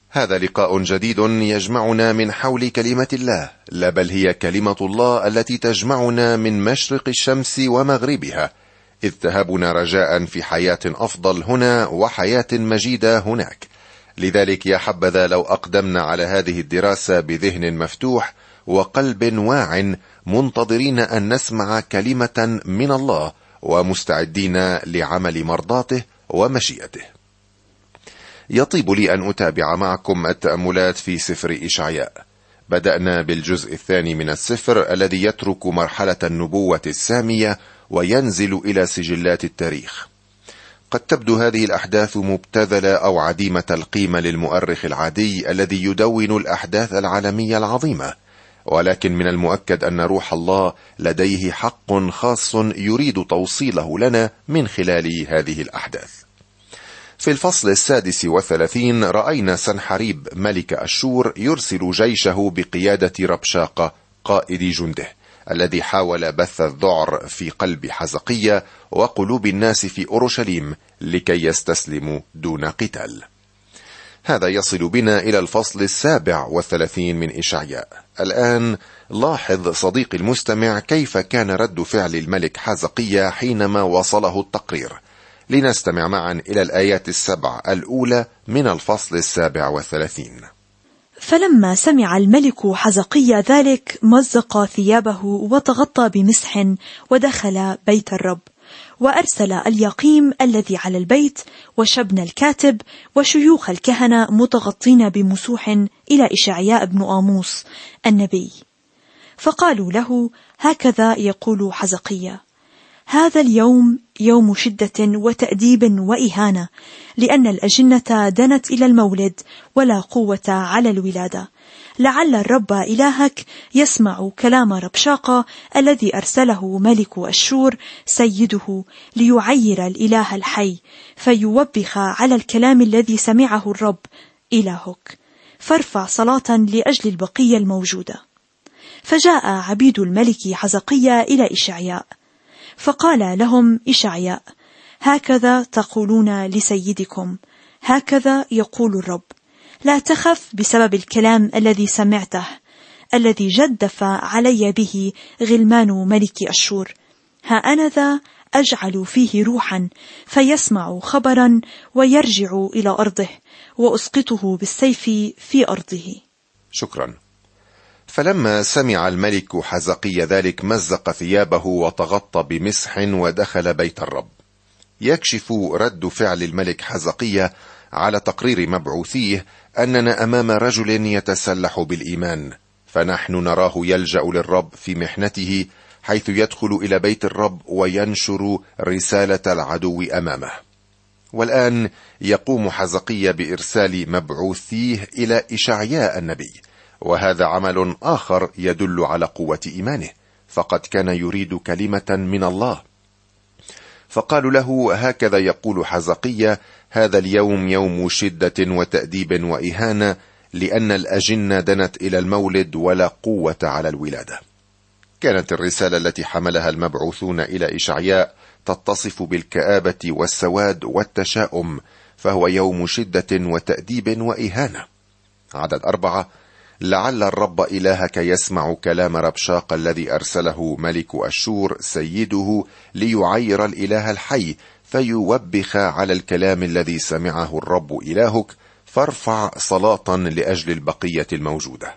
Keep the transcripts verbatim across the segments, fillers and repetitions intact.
هذا لقاء جديد يجمعنا من حول كلمة الله، لا بل هي كلمة الله التي تجمعنا من مشرق الشمس ومغربها، إذ تهبنا رجاء في حياة أفضل هنا وحياة مجيدة هناك. لذلك يا حبذا لو أقدمنا على هذه الدراسة بذهن مفتوح وقلب واع، منتظرين أن نسمع كلمة من الله ومستعدين لعمل مرضاته ومشيئته. يطيب لي أن أتابع معكم التأملات في سفر إشعياء. بدأنا بالجزء الثاني من السفر الذي يترك مرحلة النبوة السامية وينزل إلى سجلات التاريخ. قد تبدو هذه الأحداث مبتذلة أو عديمة القيمة للمؤرخ العادي الذي يدون الأحداث العالمية العظيمة، ولكن من المؤكد أن روح الله لديه حق خاص يريد توصيله لنا من خلال هذه الأحداث. في الفصل السادس والثلاثين رأينا سنحريب ملك أشور يرسل جيشه بقيادة ربشاقة قائد جنده، الذي حاول بث الذعر في قلب حزقية وقلوب الناس في أورشليم لكي يستسلموا دون قتال. هذا يصل بنا إلى الفصل السابع والثلاثين من إشعياء. الآن لاحظ صديقي المستمع كيف كان رد فعل الملك حزقية حينما وصله التقرير. لنستمع معا إلى الآيات السبع الأولى من الفصل السابع والثلاثين. فلما سمع الملك حزقية ذلك مزق ثيابه وتغطى بمسح ودخل بيت الرب، وأرسل اليقيم الذي على البيت وشبن الكاتب وشيوخ الكهنة متغطين بمسوح إلى إشعياء بن آموس النبي، فقالوا له: هكذا يقول حزقية: هذا اليوم يوم شدة وتأديب وإهانة، لأن الأجنة دنت إلى المولد ولا قوة على الولادة. لعل الرب إلهك يسمع كلام ربشاقة الذي أرسله ملك أشور سيده ليعير الإله الحي، فيوبخ على الكلام الذي سمعه الرب إلهك، فارفع صلاة لأجل البقية الموجودة. فجاء عبيد الملك حزقية إلى إشعياء، فقال لهم إشعياء: هكذا تقولون لسيدكم، هكذا يقول الرب: لا تخف بسبب الكلام الذي سمعته، الذي جدف علي به غلمان ملك أشور. ها أنا ذا أجعل فيه روحا فيسمع خبرا ويرجع إلى أرضه، وأسقطه بالسيف في أرضه. شكرا. فلما سمع الملك حزقية ذلك مزق ثيابه وتغطى بمسح ودخل بيت الرب. يكشف رد فعل الملك حزقية على تقرير مبعوثيه أننا أمام رجل يتسلح بالإيمان، فنحن نراه يلجأ للرب في محنته، حيث يدخل إلى بيت الرب وينشر رسالة العدو أمامه. والآن يقوم حزقية بإرسال مبعوثيه إلى إشعياء النبي، وهذا عمل آخر يدل على قوة إيمانه، فقد كان يريد كلمة من الله. فقالوا له: هكذا يقول حزقية: هذا اليوم يوم شدة وتأديب وإهانة، لأن الأجنة دنت إلى المولد ولا قوة على الولادة. كانت الرسالة التي حملها المبعوثون إلى إشعياء تتصف بالكآبة والسواد والتشاؤم، فهو يوم شدة وتأديب وإهانة. عدد أربعة: لعل الرب إلهك يسمع كلام ربشاق الذي أرسله ملك أشور سيده ليعير الإله الحي، فيوبخ على الكلام الذي سمعه الرب إلهك، فارفع صلاة لأجل البقية الموجودة.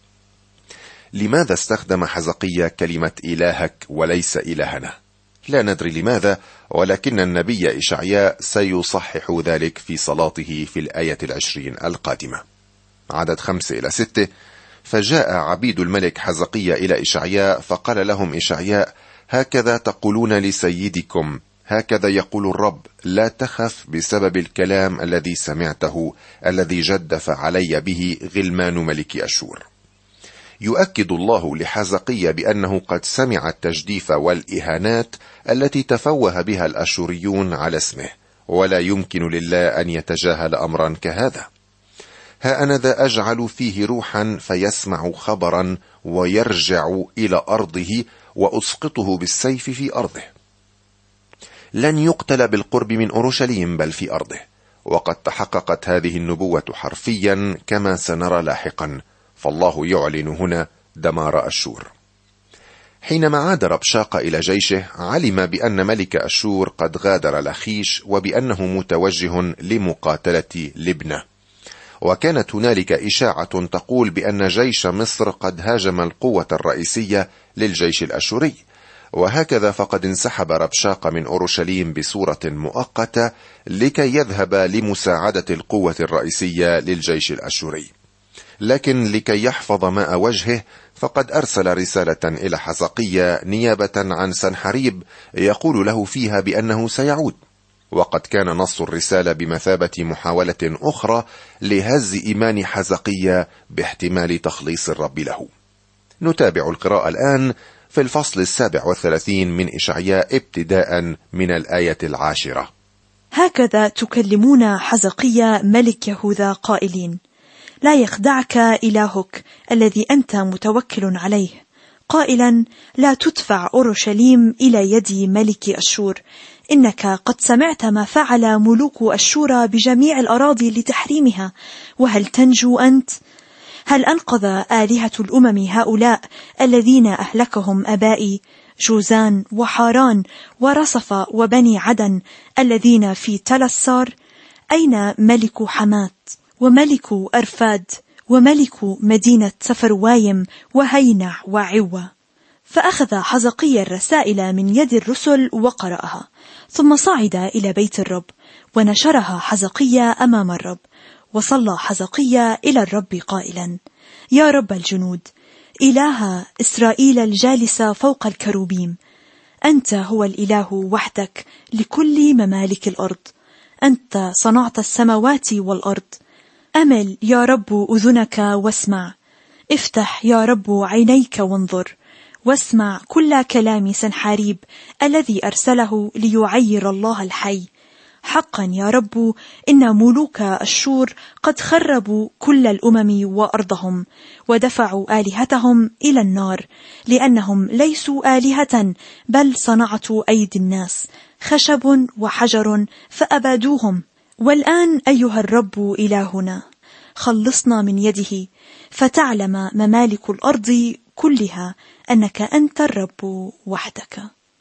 لماذا استخدم حزقية كلمة إلهك وليس إلهنا؟ لا ندري لماذا، ولكن النبي إشعياء سيصحح ذلك في صلاته في الآية العشرين القادمة. عدد خمسة إلى ستة: فجاء عبيد الملك حزقية إلى إشعياء فقال لهم إشعياء: هكذا تقولون لسيدكم، هكذا يقول الرب: لا تخف بسبب الكلام الذي سمعته، الذي جدف علي به غلمان ملك أشور. يؤكد الله لحزقية بأنه قد سمع التجديف والإهانات التي تفوه بها الأشوريون على اسمه، ولا يمكن لله أن يتجاهل أمرا كهذا. ها أنا ذا أجعل فيه روحا فيسمع خبرا ويرجع إلى أرضه، وأسقطه بالسيف في أرضه. لن يقتل بالقرب من أورشليم بل في أرضه، وقد تحققت هذه النبوة حرفيا كما سنرى لاحقا، فالله يعلن هنا دمار أشور. حينما عاد ربشاقة إلى جيشه علم بأن ملك أشور قد غادر لخيش وبأنه متوجه لمقاتلة لبنة، وكانت هنالك إشاعة تقول بأن جيش مصر قد هاجم القوة الرئيسية للجيش الأشوري، وهكذا فقد انسحب ربشاقة من أورشليم بصورة مؤقتة لكي يذهب لمساعدة القوة الرئيسية للجيش الأشوري. لكن لكي يحفظ ماء وجهه فقد أرسل رسالة إلى حزقية نيابة عن سنحريب يقول له فيها بأنه سيعود، وقد كان نص الرسالة بمثابة محاولة أخرى لهز إيمان حزقية باحتمال تخليص الرب له. نتابع القراءة الآن في الفصل السابع والثلاثين من إشعياء ابتداء من الآية العاشرة. هكذا تكلمون حزقية ملك يهوذا قائلين: لا يخدعك إلهك الذي أنت متوكل عليه، قائلا: لا تدفع أورشليم إلى يد ملك أشور، إنك قد سمعت ما فعل ملوك أشور بجميع الأراضي لتحريمها، وهل تنجو أنت؟ هل أنقذ آلهة الأمم هؤلاء الذين أهلكهم أبائي، جوزان وحاران ورصف وبني عدن الذين في تلسار؟ أين ملك حمات وملك أرفاد وملك مدينة سفروايم وهينع وعوة؟ فأخذ حزقية الرسائل من يد الرسل وقرأها، ثم صعد إلى بيت الرب ونشرها حزقية أمام الرب، وصلى حزقية إلى الرب قائلا: يا رب الجنود، إله إسرائيل الجالس فوق الكروبيم، أنت هو الإله وحدك لكل ممالك الأرض، أنت صنعت السماوات والأرض. أمل يا رب أذنك واسمع، افتح يا رب عينيك وانظر، واسمع كل كلام سنحاريب الذي أرسله ليعير الله الحي. حقا يا رب إن ملوك أشور قد خربوا كل الأمم وأرضهم، ودفعوا آلهتهم إلى النار، لأنهم ليسوا آلهة بل صنعة أيدي الناس، خشب وحجر فأبادوهم. والآن أيها الرب إلهنا، خلصنا من يده، فتعلم ممالك الأرض كلها أنك أنت الرب وحدك.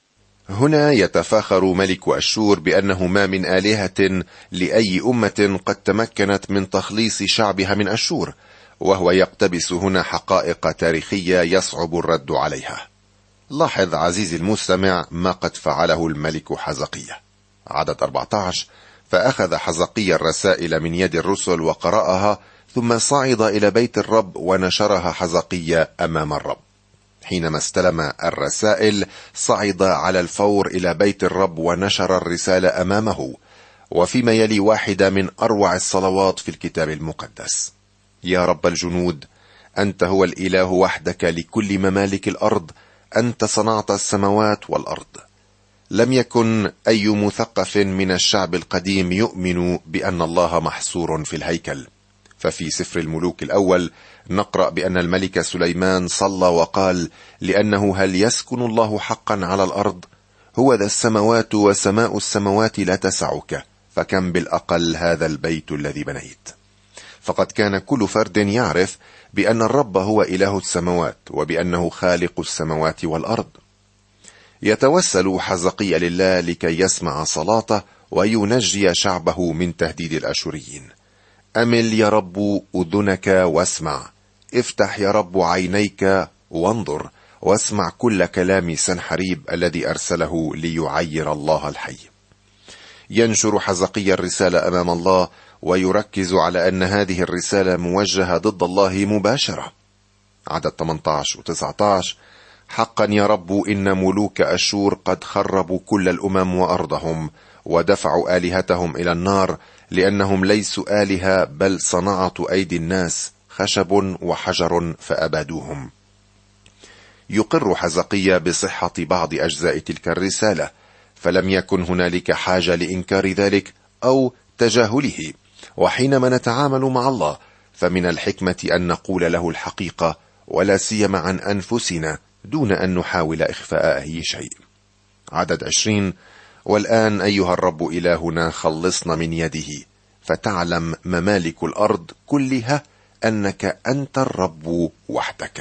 هنا يتفاخر ملك أشور بأنه ما من آلهة لأي أمة قد تمكنت من تخليص شعبها من أشور، وهو يقتبس هنا حقائق تاريخية يصعب الرد عليها. لاحظ عزيزي المستمع ما قد فعله الملك حزقية. عدد أربعة عشر: فأخذ حزقية الرسائل من يد الرسل وقرأها، ثم صعد إلى بيت الرب ونشرها حزقية أمام الرب. حينما استلم الرسائل صعد على الفور إلى بيت الرب ونشر الرسالة أمامه، وفيما يلي واحدة من أروع الصلوات في الكتاب المقدس: يا رب الجنود، أنت هو الإله وحدك لكل ممالك الأرض، أنت صنعت السماوات والأرض. لم يكن أي مثقف من الشعب القديم يؤمن بأن الله محصور في الهيكل، ففي سفر الملوك الأول نقرأ بأن الملك سليمان صلى وقال: لأنه هل يسكن الله حقا على الأرض؟ هو ذا السماوات وسماء السماوات لا تسعك، فكم بالأقل هذا البيت الذي بنيت. فقد كان كل فرد يعرف بأن الرب هو إله السماوات، وبأنه خالق السماوات والأرض. يتوسل حزقية لله لكي يسمع صلاته وينجي شعبه من تهديد الأشوريين. أمل يا رب أذنك واسمع، افتح يا رب عينيك وانظر، واسمع كل كلام سنحريب الذي أرسله ليعير الله الحي. ينشر حزقية الرسالة أمام الله، ويركز على أن هذه الرسالة موجهة ضد الله مباشرة. عدد ثمانية عشر و تسعة عشر: حقا يا رب إن ملوك أشور قد خربوا كل الأمم وأرضهم، ودفعوا آلهتهم إلى النار، لأنهم ليسوا آلهة بل صنعة أيدي الناس، خشب وحجر فأبادوهم. يقر حزقية بصحة بعض أجزاء تلك الرسالة، فلم يكن هنالك حاجة لإنكار ذلك أو تجاهله. وحينما نتعامل مع الله فمن الحكمة أن نقول له الحقيقة، ولا سيما عن أنفسنا، دون أن نحاول إخفاء أي شيء. عدد عشرين: والآن أيها الرب إلهنا، خلصنا من يده، فتعلم ممالك الأرض كلها أنك أنت الرب وحدك.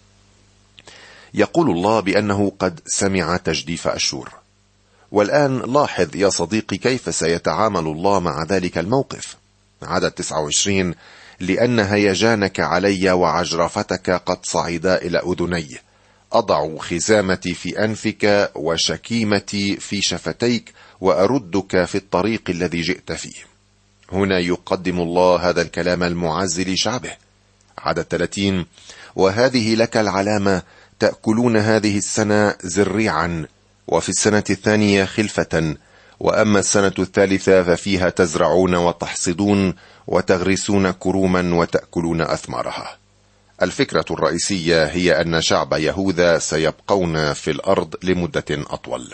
يقول الله بأنه قد سمع تجديف أشور. والآن لاحظ يا صديقي كيف سيتعامل الله مع ذلك الموقف. عدد تسعة وعشرين: لأن هيجانك علي وعجرفتك قد صعدا إلى أذني، أضع خزامتي في أنفك وشكيمتي في شفتيك وأردك في الطريق الذي جئت فيه. هنا يقدم الله هذا الكلام المعز لشعبه. عدد ثلاثين: وهذه لك العلامة، تأكلون هذه السنة زريعا، وفي السنة الثانية خلفة، وأما السنة الثالثة ففيها تزرعون وتحصدون وتغرسون كروما وتأكلون أثمارها. الفكرة الرئيسية هي أن شعب يهوذا سيبقون في الأرض لمدة أطول.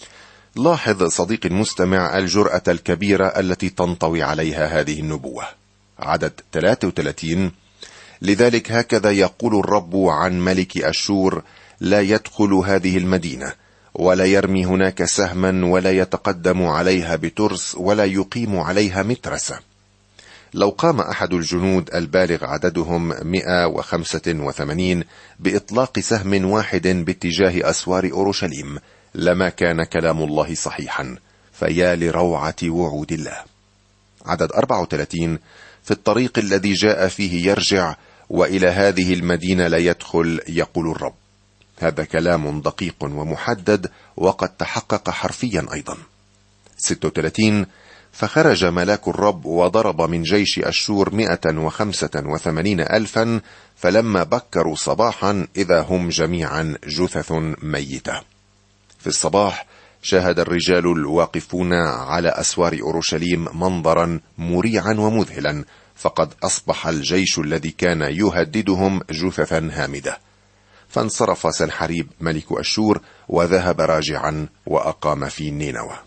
لاحظ صديقي المستمع الجرأة الكبيرة التي تنطوي عليها هذه النبوة. عدد ثلاثة وثلاثين: لذلك هكذا يقول الرب عن ملك أشور: لا يدخل هذه المدينة، ولا يرمي هناك سهما، ولا يتقدم عليها بترس، ولا يقيم عليها مترسة. لو قام أحد الجنود البالغ عددهم مئة وخمسة وثمانين بإطلاق سهم واحد باتجاه أسوار أورشليم لما كان كلام الله صحيحا، فيا لروعة وعود الله. عدد أربعة وثلاثين: في الطريق الذي جاء فيه يرجع، وإلى هذه المدينة لا يدخل، يقول الرب. هذا كلام دقيق ومحدد وقد تحقق حرفيا أيضا. ستة وثلاثين: فخرج ملاك الرب وضرب من جيش أشور مئة وخمسة وثمانين ألفا، فلما بكروا صباحا إذا هم جميعا جثث ميتة. في الصباح شاهد الرجال الواقفون على أسوار أورشليم منظرا مريعا ومذهلا، فقد أصبح الجيش الذي كان يهددهم جثثا هامدة. فانصرف سنحريب ملك أشور وذهب راجعا وأقام في نينوى.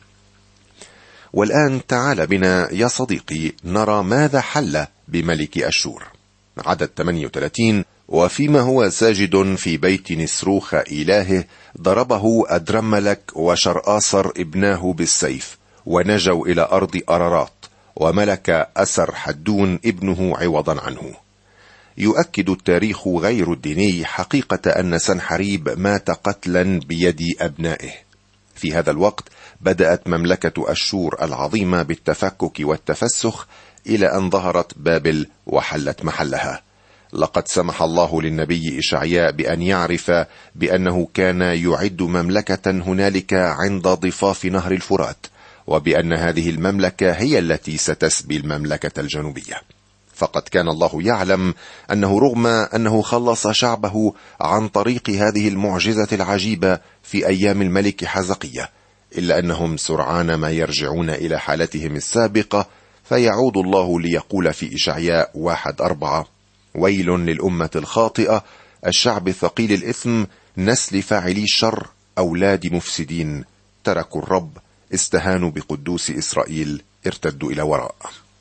والآن تعال بنا يا صديقي نرى ماذا حل بملك أشور. عدد ثمانية وثلاثين: وفيما هو ساجد في بيت نسروخ إلهه ضربه أدرملك وشرآصر ابناه بالسيف، ونجوا إلى أرض أرارات، وملك أسر حدون ابنه عوضا عنه. يؤكد التاريخ غير الديني حقيقة أن سنحريب مات قتلا بيد أبنائه. في هذا الوقت بدأت مملكة أشور العظيمة بالتفكك والتفسخ إلى أن ظهرت بابل وحلت محلها. لقد سمح الله للنبي إشعياء بأن يعرف بأنه كان يعد مملكة هنالك عند ضفاف نهر الفرات، وبأن هذه المملكة هي التي ستسبي المملكة الجنوبية. فقد كان الله يعلم أنه رغم أنه خلص شعبه عن طريق هذه المعجزة العجيبة في أيام الملك حزقية، إلا أنهم سرعان ما يرجعون إلى حالتهم السابقة، فيعود الله ليقول في إشعياء واحد أربعة: ويل للأمة الخاطئة، الشعب ثقيل الإثم، نسل فاعلي الشر، أولاد مفسدين، تركوا الرب، استهانوا بقدوس إسرائيل، ارتدوا إلى وراء.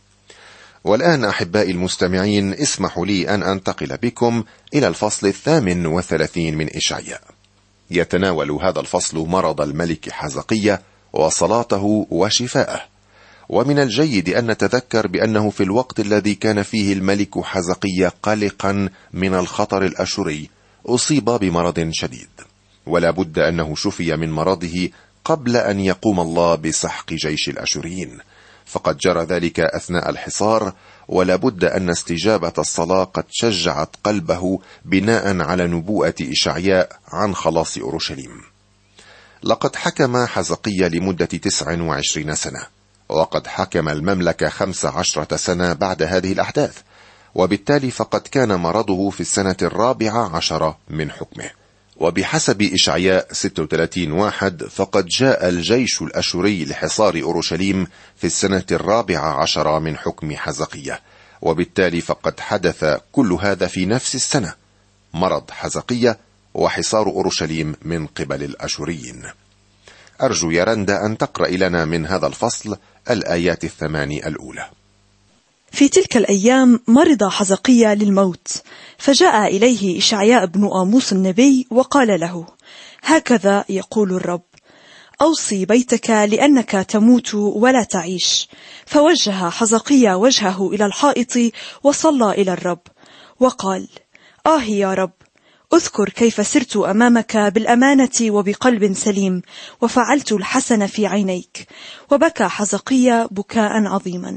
والآن أحبائي المستمعين اسمحوا لي أن أنتقل بكم إلى الفصل الثامن والثلاثين من إشعياء. يتناول هذا الفصل مرض الملك حزقية وصلاته وشفاءه. ومن الجيد أن نتذكر بأنه في الوقت الذي كان فيه الملك حزقية قلقا من الخطر الأشوري أصيب بمرض شديد، ولا بد أنه شفي من مرضه قبل أن يقوم الله بسحق جيش الأشوريين، فقد جرى ذلك أثناء الحصار، ولا بد أن استجابة الصلاة قد شجعت قلبه بناء على نبوءة إشعياء عن خلاص أورشليم. لقد حكم حزقية لمدة تسع وعشرين سنة، وقد حكم المملكة خمس عشرة سنة بعد هذه الأحداث، وبالتالي فقد كان مرضه في السنة الرابعة عشرة من حكمه. وبحسب إشعياء ستة وثلاثين واحد فقد جاء الجيش الأشوري لحصار أورشليم في السنة الرابعة عشرة من حكم حزقية، وبالتالي فقد حدث كل هذا في نفس السنة: مرض حزقية وحصار أورشليم من قبل الأشوريين. أرجو يا رندا أن تقرأ لنا من هذا الفصل الآيات الثماني الأولى. في تلك الأيام مرض حزقية للموت، فجاء إليه إشعياء بن آموس النبي وقال له: هكذا يقول الرب: أوصي بيتك لأنك تموت ولا تعيش. فوجه حزقيا وجهه إلى الحائط وصلى إلى الرب وقال: آه يا رب، أذكر كيف سرت أمامك بالأمانة وبقلب سليم، وفعلت الحسن في عينيك. وبكى حزقيا بكاء عظيما.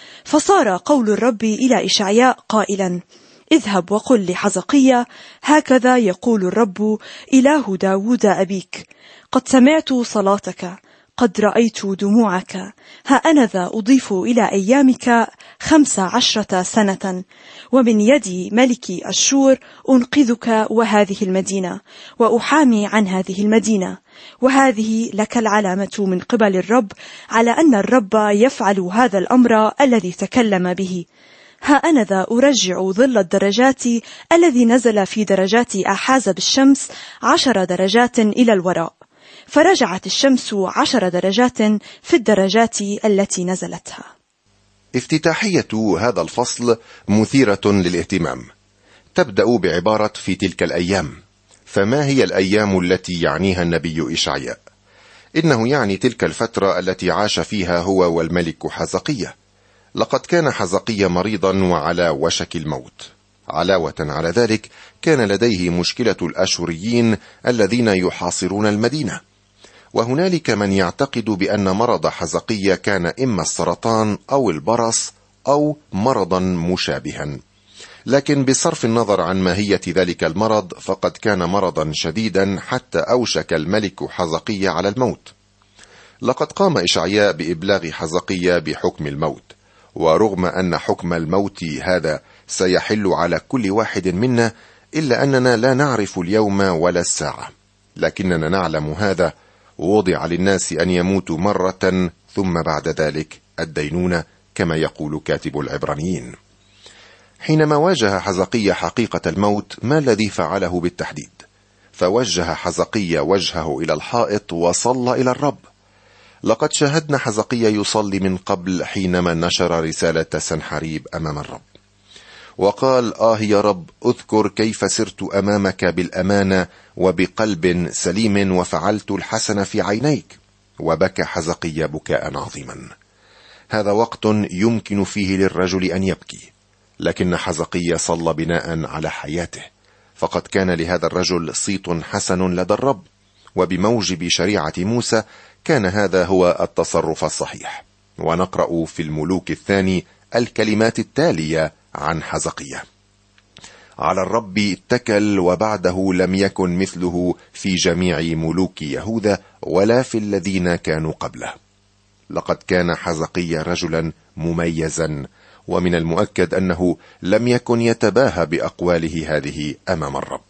فصار قول الرب إلى إشعياء قائلا: اذهب وقل لحزقيا: هكذا يقول الرب إله داود أبيك، قد سمعت صلاتك، قد رأيت دموعك، ها أنا ذا أضيف إلى أيامك خمس عشرة سنة، ومن يد ملك أشور أنقذك وهذه المدينة، وأحامي عن هذه المدينة. وهذه لك العلامة من قبل الرب على أن الرب يفعل هذا الأمر الذي تكلم به. ها أنا ذا أرجع ظل الدرجات الذي نزل في درجات أحاز بالشمس عشر درجات إلى الوراء، فرجعت الشمس عشر درجات في الدرجات التي نزلتها. افتتاحية هذا الفصل مثيرة للاهتمام. تبدأ بعبارة في تلك الأيام. فما هي الأيام التي يعنيها النبي إشعياء؟ إنه يعني تلك الفترة التي عاش فيها هو والملك حزقيا. لقد كان حزقيا مريضا وعلى وشك الموت. علاوة على ذلك كان لديه مشكلة الأشوريين الذين يحاصرون المدينة، وهنالك من يعتقد بأن مرض حزقيا كان إما السرطان أو البرص أو مرضا مشابها، لكن بصرف النظر عن ماهية ذلك المرض فقد كان مرضا شديدا حتى أوشك الملك حزقيا على الموت. لقد قام إشعياء بإبلاغ حزقيا بحكم الموت، ورغم أن حكم الموت هذا سيحل على كل واحد منا، إلا أننا لا نعرف اليوم ولا الساعة، لكننا نعلم هذا: وضع للناس أن يموتوا مرة ثم بعد ذلك الدينونة، كما يقول كاتب العبرانيين. حينما واجه حزقيا حقيقة الموت، ما الذي فعله بالتحديد؟ فوجه حزقيا وجهه إلى الحائط وصلى إلى الرب. لقد شاهدنا حزقيا يصلي من قبل حينما نشر رسالة سنحريب أمام الرب، وقال: آه يا رب، أذكر كيف سرت أمامك بالأمانة وبقلب سليم، وفعلت الحسن في عينيك. وبكى حزقيا بكاء عظيما. هذا وقت يمكن فيه للرجل أن يبكي، لكن حزقيا صلى بناء على حياته، فقد كان لهذا الرجل صيت حسن لدى الرب، وبموجب شريعة موسى كان هذا هو التصرف الصحيح. ونقرأ في الملوك الثاني الكلمات التالية عن حزقيا: على الرب اتكل، وبعده لم يكن مثله في جميع ملوك يهوذا ولا في الذين كانوا قبله. لقد كان حزقيا رجلا مميزا، ومن المؤكد أنه لم يكن يتباهى بأقواله هذه أمام الرب.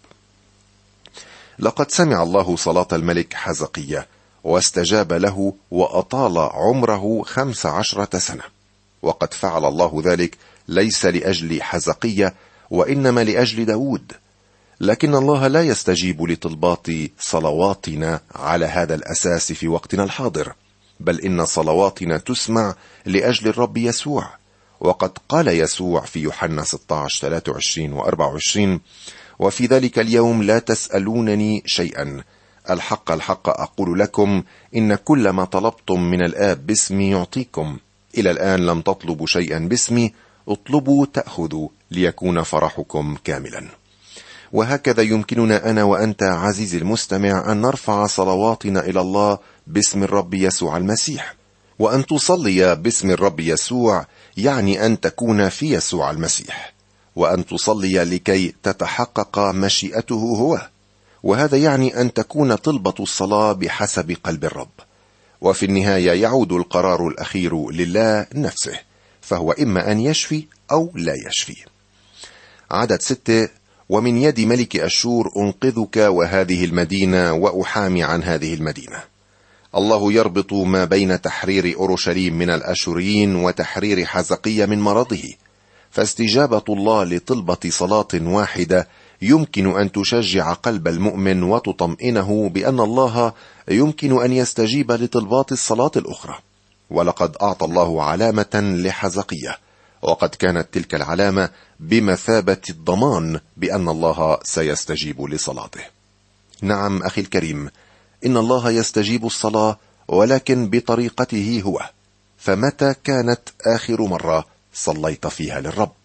لقد سمع الله صلاة الملك حزقيا واستجاب له وأطال عمره خمس عشرة سنة، وقد فعل الله ذلك ليس لأجل حزقيا وإنما لأجل داود. لكن الله لا يستجيب لطلبات صلواتنا على هذا الأساس في وقتنا الحاضر، بل إن صلواتنا تسمع لأجل الرب يسوع. وقد قال يسوع في يوحنا ستة عشر ثلاثة وعشرين وأربعة وعشرين: وفي ذلك اليوم لا تسألونني شيئا، الحق الحق أقول لكم، إن كل ما طلبتم من الآب باسمي يعطيكم. إلى الآن لم تطلبوا شيئا باسمي، اطلبوا تأخذوا، ليكون فرحكم كاملا. وهكذا يمكننا أنا وأنت عزيزي المستمع أن نرفع صلواتنا إلى الله باسم الرب يسوع المسيح. وأن تصلي باسم الرب يسوع يعني أن تكون في يسوع المسيح، وأن تصلي لكي تتحقق مشيئته هو، وهذا يعني أن تكون طلبة الصلاة بحسب قلب الرب. وفي النهاية يعود القرار الأخير لله نفسه، فهو إما أن يشفي أو لا يشفي. عدد ستة: ومن يد ملك أشور أنقذك وهذه المدينة، وأحامي عن هذه المدينة. الله يربط ما بين تحرير أورشليم من الأشوريين وتحرير حزقيا من مرضه، فاستجابة الله لطلبة صلاة واحدة يمكن أن تشجع قلب المؤمن وتطمئنه بأن الله يمكن أن يستجيب لطلبات الصلاة الأخرى. ولقد أعطى الله علامة لحزقيا، وقد كانت تلك العلامة بمثابة الضمان بأن الله سيستجيب لصلاته. نعم أخي الكريم، إن الله يستجيب الصلاة ولكن بطريقته هو. فمتى كانت آخر مرة صليت فيها للرب؟